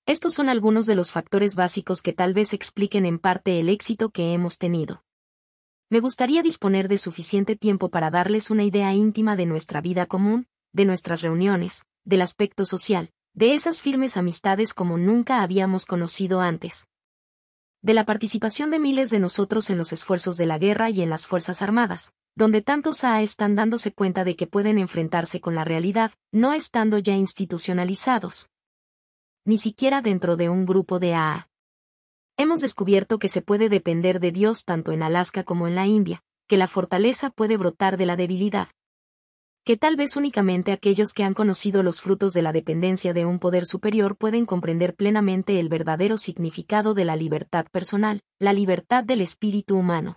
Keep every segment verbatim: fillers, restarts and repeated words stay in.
Estos son algunos de los factores básicos que tal vez expliquen en parte el éxito que hemos tenido. Me gustaría disponer de suficiente tiempo para darles una idea íntima de nuestra vida común, de nuestras reuniones, del aspecto social, de esas firmes amistades como nunca habíamos conocido antes, de la participación de miles de nosotros en los esfuerzos de la guerra y en las Fuerzas Armadas, donde tantos A A están dándose cuenta de que pueden enfrentarse con la realidad, no estando ya institucionalizados, ni siquiera dentro de un grupo de A A. Hemos descubierto que se puede depender de Dios tanto en Alaska como en la India, que la fortaleza puede brotar de la debilidad, que tal vez únicamente aquellos que han conocido los frutos de la dependencia de un poder superior pueden comprender plenamente el verdadero significado de la libertad personal, la libertad del espíritu humano.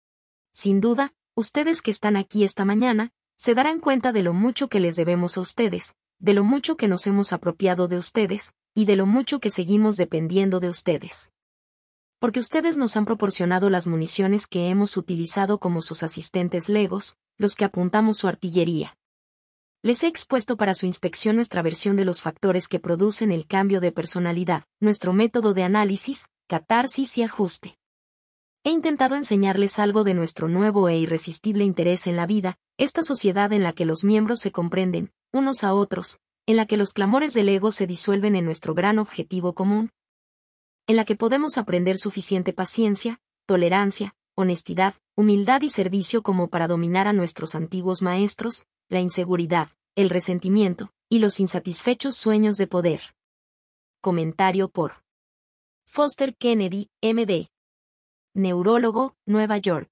Sin duda, ustedes que están aquí esta mañana, se darán cuenta de lo mucho que les debemos a ustedes, de lo mucho que nos hemos apropiado de ustedes, y de lo mucho que seguimos dependiendo de ustedes. Porque ustedes nos han proporcionado las municiones que hemos utilizado como sus asistentes legos, los que apuntamos su artillería. Les he expuesto para su inspección nuestra versión de los factores que producen el cambio de personalidad, nuestro método de análisis, catarsis y ajuste. He intentado enseñarles algo de nuestro nuevo e irresistible interés en la vida, esta sociedad en la que los miembros se comprenden, unos a otros, en la que los clamores del ego se disuelven en nuestro gran objetivo común, en la que podemos aprender suficiente paciencia, tolerancia, honestidad, humildad y servicio como para dominar a nuestros antiguos maestros, la inseguridad, el resentimiento, y los insatisfechos sueños de poder. Comentario por Foster Kennedy, M D Neurólogo, Nueva York.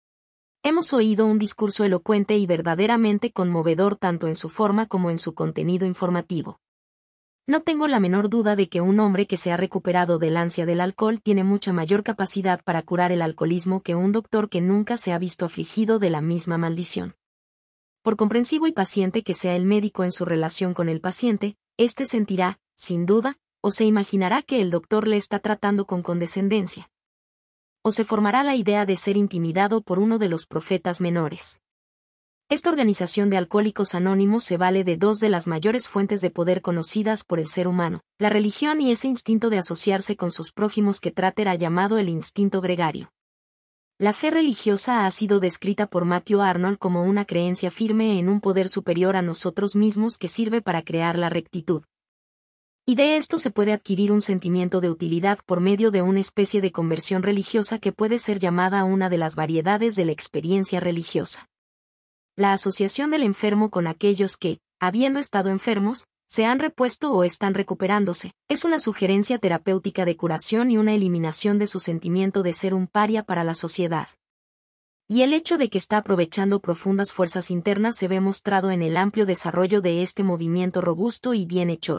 Hemos oído un discurso elocuente y verdaderamente conmovedor tanto en su forma como en su contenido informativo. No tengo la menor duda de que un hombre que se ha recuperado del ansia del alcohol tiene mucha mayor capacidad para curar el alcoholismo que un doctor que nunca se ha visto afligido de la misma maldición. Por comprensivo y paciente que sea el médico en su relación con el paciente, éste sentirá, sin duda, o se imaginará que el doctor le está tratando con condescendencia, o se formará la idea de ser intimidado por uno de los profetas menores. Esta organización de alcohólicos anónimos se vale de dos de las mayores fuentes de poder conocidas por el ser humano, la religión y ese instinto de asociarse con sus prójimos que Trater ha llamado el instinto gregario. La fe religiosa ha sido descrita por Matthew Arnold como una creencia firme en un poder superior a nosotros mismos que sirve para crear la rectitud. Y de esto se puede adquirir un sentimiento de utilidad por medio de una especie de conversión religiosa que puede ser llamada una de las variedades de la experiencia religiosa. La asociación del enfermo con aquellos que, habiendo estado enfermos, se han repuesto o están recuperándose, es una sugerencia terapéutica de curación y una eliminación de su sentimiento de ser un paria para la sociedad. Y el hecho de que está aprovechando profundas fuerzas internas se ve mostrado en el amplio desarrollo de este movimiento robusto y bienhechor.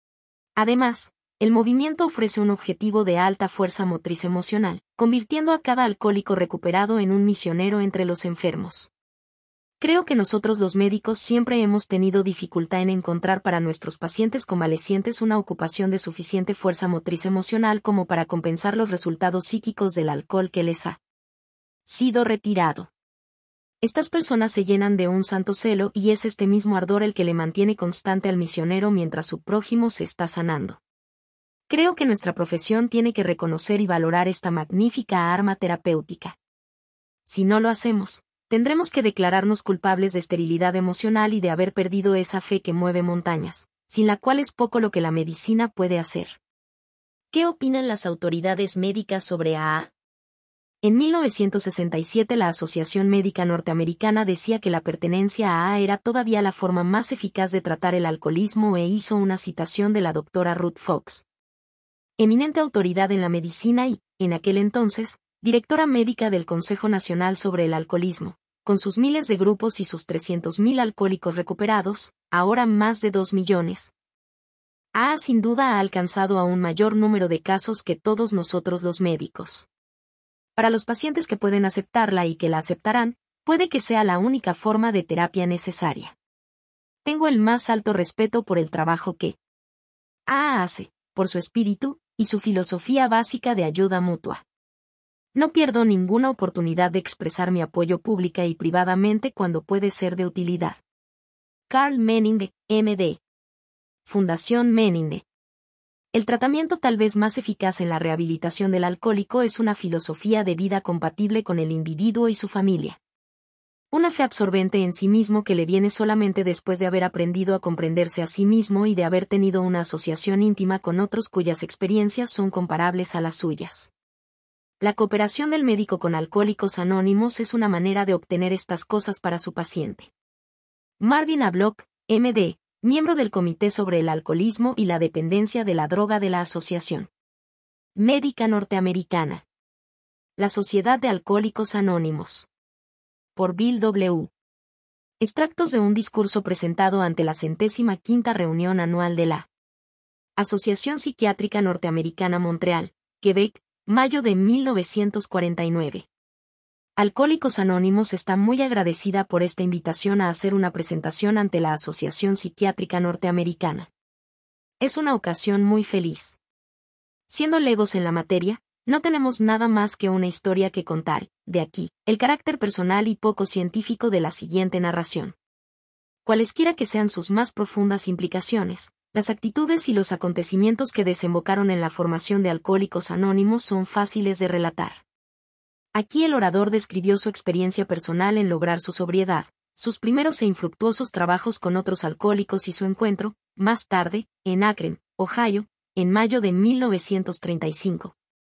Además, el movimiento ofrece un objetivo de alta fuerza motriz emocional, convirtiendo a cada alcohólico recuperado en un misionero entre los enfermos. Creo que nosotros los médicos siempre hemos tenido dificultad en encontrar para nuestros pacientes convalecientes una ocupación de suficiente fuerza motriz emocional como para compensar los resultados psíquicos del alcohol que les ha sido retirado. Estas personas se llenan de un santo celo y es este mismo ardor el que le mantiene constante al misionero mientras su prójimo se está sanando. Creo que nuestra profesión tiene que reconocer y valorar esta magnífica arma terapéutica. Si no lo hacemos, tendremos que declararnos culpables de esterilidad emocional y de haber perdido esa fe que mueve montañas, sin la cual es poco lo que la medicina puede hacer. ¿Qué opinan las autoridades médicas sobre A A? En mil novecientos sesenta y siete la Asociación Médica Norteamericana decía que la pertenencia a A A era todavía la forma más eficaz de tratar el alcoholismo e hizo una citación de la doctora Ruth Fox, eminente autoridad en la medicina y, en aquel entonces, directora médica del Consejo Nacional sobre el Alcoholismo, con sus miles de grupos y sus trescientos mil alcohólicos recuperados, ahora más de dos millones. A A sin duda ha alcanzado a un mayor número de casos que todos nosotros los médicos. Para los pacientes que pueden aceptarla y que la aceptarán, puede que sea la única forma de terapia necesaria. Tengo el más alto respeto por el trabajo que A A hace, por su espíritu, y su filosofía básica de ayuda mutua. No pierdo ninguna oportunidad de expresar mi apoyo pública y privadamente cuando puede ser de utilidad. Carl Meninde, M D Fundación Meninde. El tratamiento tal vez más eficaz en la rehabilitación del alcohólico es una filosofía de vida compatible con el individuo y su familia. Una fe absorbente en sí mismo que le viene solamente después de haber aprendido a comprenderse a sí mismo y de haber tenido una asociación íntima con otros cuyas experiencias son comparables a las suyas. La cooperación del médico con Alcohólicos Anónimos es una manera de obtener estas cosas para su paciente. Marvin A. Block, M D, miembro del Comité sobre el Alcoholismo y la Dependencia de la Droga de la Asociación Médica Norteamericana. La Sociedad de Alcohólicos Anónimos. Por Bill W. Extractos de un discurso presentado ante la centésima quinta reunión anual de la Asociación Psiquiátrica Norteamericana Montreal, Quebec, mayo de mil novecientos cuarenta y nueve. Alcohólicos Anónimos está muy agradecida por esta invitación a hacer una presentación ante la Asociación Psiquiátrica Norteamericana. Es una ocasión muy feliz. Siendo legos en la materia, no tenemos nada más que una historia que contar, de aquí, el carácter personal y poco científico de la siguiente narración. Cualesquiera que sean sus más profundas implicaciones, las actitudes y los acontecimientos que desembocaron en la formación de Alcohólicos Anónimos son fáciles de relatar. Aquí el orador describió su experiencia personal en lograr su sobriedad, sus primeros e infructuosos trabajos con otros alcohólicos y su encuentro, más tarde, en Akron, Ohio, en mayo de mil novecientos treinta y cinco.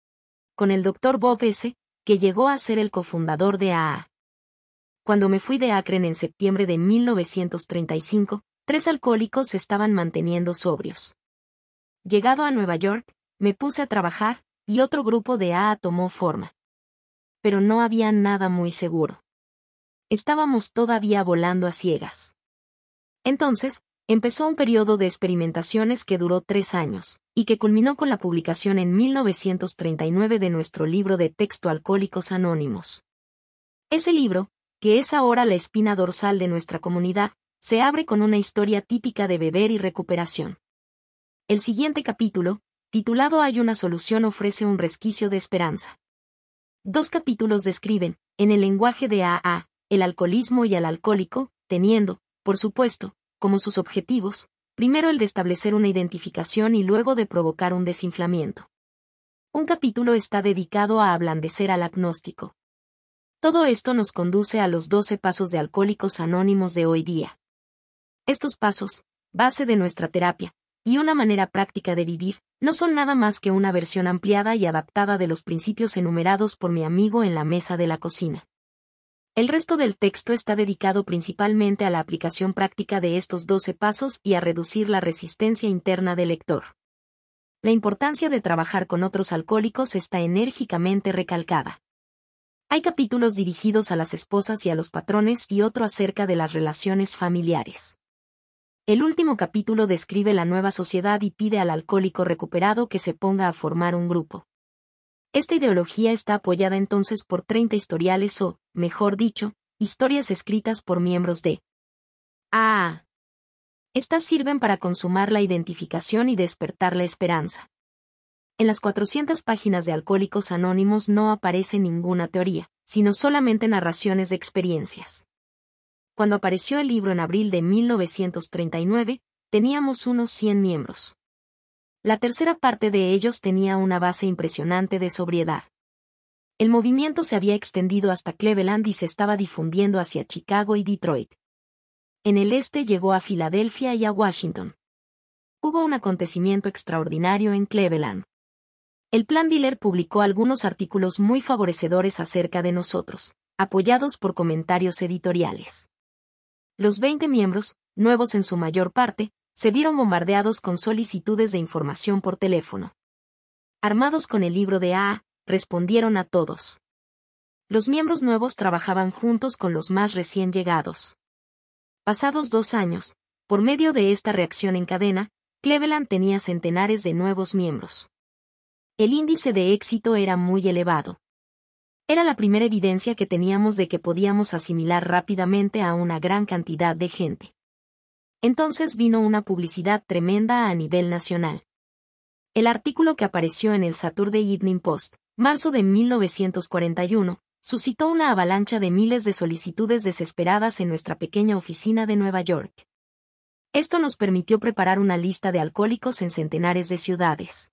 Con el doctor Bob S., que llegó a ser el cofundador de A A. Cuando me fui de Akron en septiembre de mil novecientos treinta y cinco, tres alcohólicos se estaban manteniendo sobrios. Llegado a Nueva York, me puse a trabajar, y otro grupo de A A tomó forma. Pero no había nada muy seguro. Estábamos todavía volando a ciegas. Entonces, empezó un periodo de experimentaciones que duró tres años, y que culminó con la publicación en mil novecientos treinta y nueve de nuestro libro de texto Alcohólicos Anónimos. Ese libro, que es ahora la espina dorsal de nuestra comunidad, se abre con una historia típica de beber y recuperación. El siguiente capítulo, titulado Hay una solución, ofrece un resquicio de esperanza. Dos capítulos describen, en el lenguaje de A A, el alcoholismo y al alcohólico, teniendo, por supuesto, como sus objetivos, primero el de establecer una identificación y luego de provocar un desinflamiento. Un capítulo está dedicado a ablandecer al agnóstico. Todo esto nos conduce a los doce pasos de Alcohólicos Anónimos de hoy día. Estos pasos, base de nuestra terapia, y una manera práctica de vivir, no son nada más que una versión ampliada y adaptada de los principios enumerados por mi amigo en la mesa de la cocina. El resto del texto está dedicado principalmente a la aplicación práctica de estos doce pasos y a reducir la resistencia interna del lector. La importancia de trabajar con otros alcohólicos está enérgicamente recalcada. Hay capítulos dirigidos a las esposas y a los patrones y otro acerca de las relaciones familiares. El último capítulo describe la nueva sociedad y pide al alcohólico recuperado que se ponga a formar un grupo. Esta ideología está apoyada entonces por treinta historiales o, mejor dicho, historias escritas por miembros de A A. Estas sirven para consumar la identificación y despertar la esperanza. En las cuatrocientas páginas de Alcohólicos Anónimos no aparece ninguna teoría, sino solamente narraciones de experiencias. Cuando apareció el libro en abril de mil novecientos treinta y nueve, teníamos unos cien miembros. La tercera parte de ellos tenía una base impresionante de sobriedad. El movimiento se había extendido hasta Cleveland y se estaba difundiendo hacia Chicago y Detroit. En el este llegó a Filadelfia y a Washington. Hubo un acontecimiento extraordinario en Cleveland. El Plan Dealer publicó algunos artículos muy favorecedores acerca de nosotros, apoyados por comentarios editoriales. Los veinte miembros, nuevos en su mayor parte, se vieron bombardeados con solicitudes de información por teléfono. Armados con el libro de A A, respondieron a todos. Los miembros nuevos trabajaban juntos con los más recién llegados. Pasados dos años, por medio de esta reacción en cadena, Cleveland tenía centenares de nuevos miembros. El índice de éxito era muy elevado. Era la primera evidencia que teníamos de que podíamos asimilar rápidamente a una gran cantidad de gente. Entonces vino una publicidad tremenda a nivel nacional. El artículo que apareció en el Saturday Evening Post, marzo de mil novecientos cuarenta y uno, suscitó una avalancha de miles de solicitudes desesperadas en nuestra pequeña oficina de Nueva York. Esto nos permitió preparar una lista de alcohólicos en centenares de ciudades.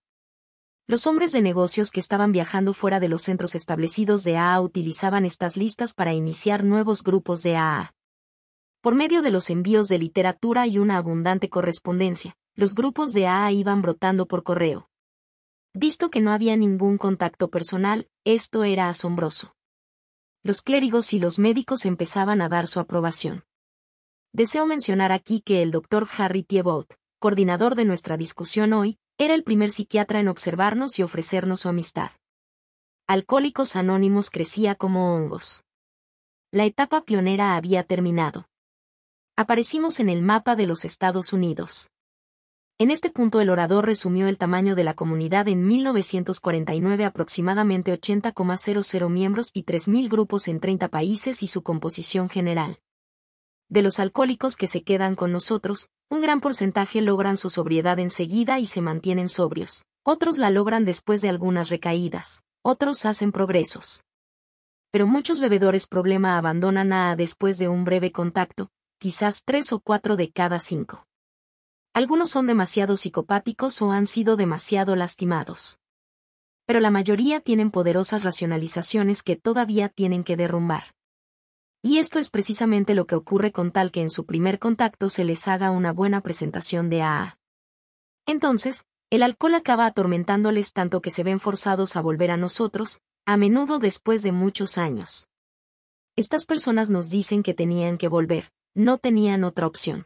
Los hombres de negocios que estaban viajando fuera de los centros establecidos de A A utilizaban estas listas para iniciar nuevos grupos de A A. Por medio de los envíos de literatura y una abundante correspondencia, los grupos de A A iban brotando por correo. Visto que no había ningún contacto personal, esto era asombroso. Los clérigos y los médicos empezaban a dar su aprobación. Deseo mencionar aquí que el doctor Harry Thibault, coordinador de nuestra discusión hoy, era el primer psiquiatra en observarnos y ofrecernos su amistad. Alcohólicos Anónimos crecía como hongos. La etapa pionera había terminado. Aparecimos en el mapa de los Estados Unidos. En este punto el orador resumió el tamaño de la comunidad en mil novecientos cuarenta y nueve, aproximadamente ochenta coma cero cero miembros y tres mil grupos en treinta países y su composición general. De los alcohólicos que se quedan con nosotros, un gran porcentaje logran su sobriedad enseguida y se mantienen sobrios. Otros la logran después de algunas recaídas. Otros hacen progresos. Pero muchos bebedores problema abandonan A A después de un breve contacto, quizás tres o cuatro de cada cinco. Algunos son demasiado psicopáticos o han sido demasiado lastimados. Pero la mayoría tienen poderosas racionalizaciones que todavía tienen que derrumbar. Y esto es precisamente lo que ocurre con tal que en su primer contacto se les haga una buena presentación de A A. Entonces, el alcohol acaba atormentándoles tanto que se ven forzados a volver a nosotros, a menudo después de muchos años. Estas personas nos dicen que tenían que volver, no tenían otra opción.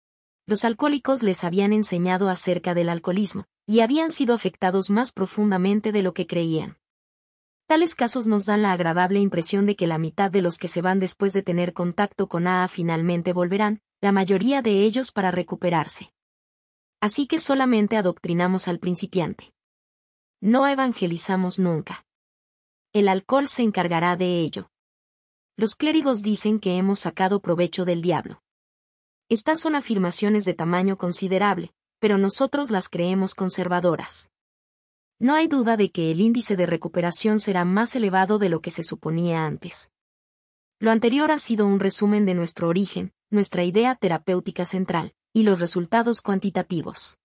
Los alcohólicos les habían enseñado acerca del alcoholismo, y habían sido afectados más profundamente de lo que creían. Tales casos nos dan la agradable impresión de que la mitad de los que se van después de tener contacto con A A finalmente volverán, la mayoría de ellos para recuperarse. Así que solamente adoctrinamos al principiante. No evangelizamos nunca. El alcohol se encargará de ello. Los clérigos dicen que hemos sacado provecho del diablo. Estas son afirmaciones de tamaño considerable, pero nosotros las creemos conservadoras. No hay duda de que el índice de recuperación será más elevado de lo que se suponía antes. Lo anterior ha sido un resumen de nuestro origen, nuestra idea terapéutica central, y los resultados cuantitativos.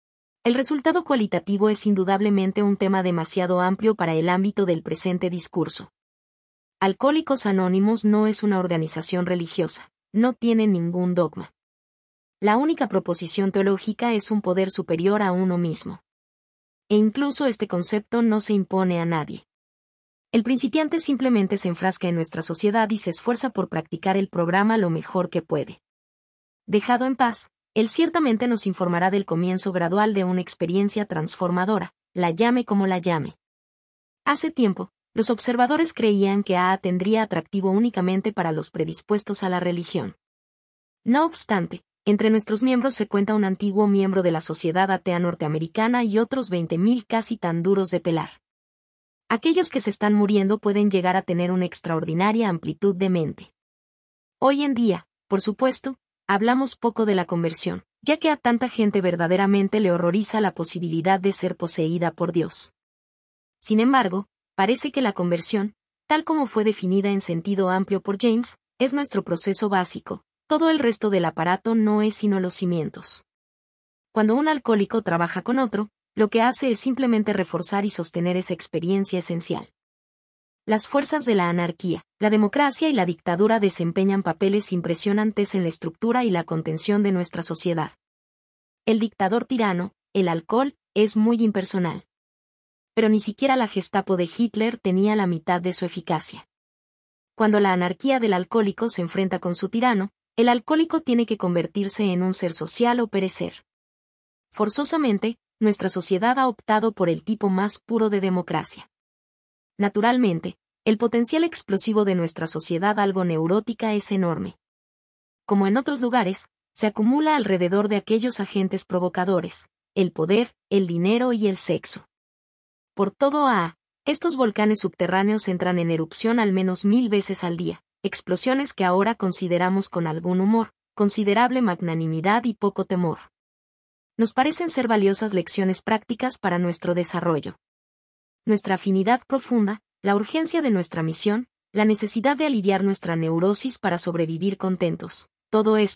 El resultado cualitativo es indudablemente un tema demasiado amplio para el ámbito del presente discurso. Alcohólicos Anónimos no es una organización religiosa, no tiene ningún dogma. La única proposición teológica es un poder superior a uno mismo. E incluso este concepto no se impone a nadie. El principiante simplemente se enfrasca en nuestra sociedad y se esfuerza por practicar el programa lo mejor que puede. Dejado en paz, él ciertamente nos informará del comienzo gradual de una experiencia transformadora, la llame como la llame. Hace tiempo, los observadores creían que A A tendría atractivo únicamente para los predispuestos a la religión. No obstante, entre nuestros miembros se cuenta un antiguo miembro de la Sociedad Atea Norteamericana y otros veinte mil casi tan duros de pelar. Aquellos que se están muriendo pueden llegar a tener una extraordinaria amplitud de mente. Hoy en día, por supuesto, hablamos poco de la conversión, ya que a tanta gente verdaderamente le horroriza la posibilidad de ser poseída por Dios. Sin embargo, parece que la conversión, tal como fue definida en sentido amplio por James, es nuestro proceso básico. Todo el resto del aparato no es sino los cimientos. Cuando un alcohólico trabaja con otro, lo que hace es simplemente reforzar y sostener esa experiencia esencial. Las fuerzas de la anarquía, la democracia y la dictadura desempeñan papeles impresionantes en la estructura y la contención de nuestra sociedad. El dictador tirano, el alcohol, es muy impersonal. Pero ni siquiera la Gestapo de Hitler tenía la mitad de su eficacia. Cuando la anarquía del alcohólico se enfrenta con su tirano, el alcohólico tiene que convertirse en un ser social o perecer. Forzosamente, nuestra sociedad ha optado por el tipo más puro de democracia. Naturalmente, el potencial explosivo de nuestra sociedad algo neurótica es enorme. Como en otros lugares, se acumula alrededor de aquellos agentes provocadores, el poder, el dinero y el sexo. Por todo A, estos volcanes subterráneos entran en erupción al menos mil veces al día. Explosiones que ahora consideramos con algún humor, considerable magnanimidad y poco temor. Nos parecen ser valiosas lecciones prácticas para nuestro desarrollo. Nuestra afinidad profunda, la urgencia de nuestra misión, la necesidad de aliviar nuestra neurosis para sobrevivir contentos, todo esto,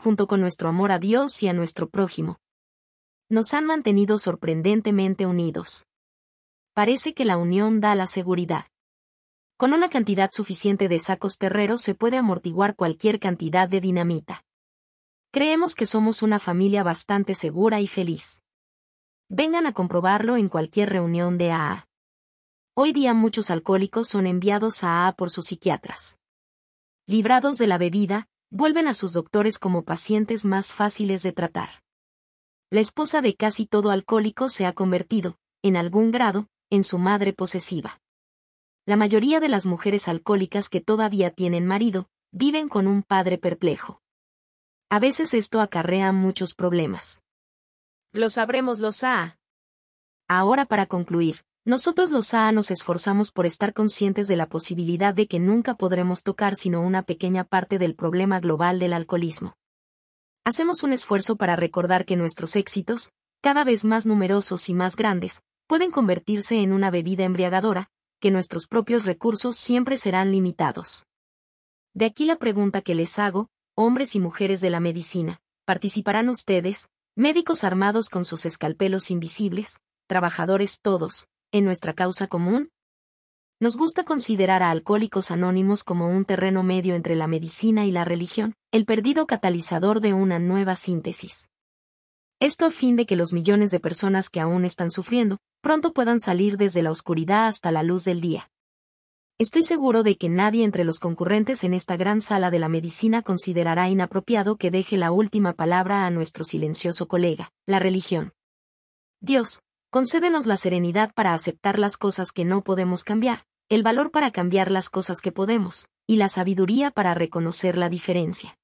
junto con nuestro amor a Dios y a nuestro prójimo, nos han mantenido sorprendentemente unidos. Parece que la unión da la seguridad. Con una cantidad suficiente de sacos terreros se puede amortiguar cualquier cantidad de dinamita. Creemos que somos una familia bastante segura y feliz. Vengan a comprobarlo en cualquier reunión de A A. Hoy día muchos alcohólicos son enviados a A A por sus psiquiatras. Librados de la bebida, vuelven a sus doctores como pacientes más fáciles de tratar. La esposa de casi todo alcohólico se ha convertido, en algún grado, en su madre posesiva. La mayoría de las mujeres alcohólicas que todavía tienen marido, viven con un padre perplejo. A veces esto acarrea muchos problemas. Lo sabremos los A A. Ahora para concluir, nosotros los A A nos esforzamos por estar conscientes de la posibilidad de que nunca podremos tocar sino una pequeña parte del problema global del alcoholismo. Hacemos un esfuerzo para recordar que nuestros éxitos, cada vez más numerosos y más grandes, pueden convertirse en una bebida embriagadora, que nuestros propios recursos siempre serán limitados. De aquí la pregunta que les hago, hombres y mujeres de la medicina, ¿participarán ustedes, médicos armados con sus escalpelos invisibles, trabajadores todos, en nuestra causa común? Nos gusta considerar a Alcohólicos Anónimos como un terreno medio entre la medicina y la religión, el perdido catalizador de una nueva síntesis. Esto a fin de que los millones de personas que aún están sufriendo, pronto puedan salir desde la oscuridad hasta la luz del día. Estoy seguro de que nadie entre los concurrentes en esta gran sala de la medicina considerará inapropiado que deje la última palabra a nuestro silencioso colega, la religión. Dios, concédenos la serenidad para aceptar las cosas que no podemos cambiar, el valor para cambiar las cosas que podemos, y la sabiduría para reconocer la diferencia.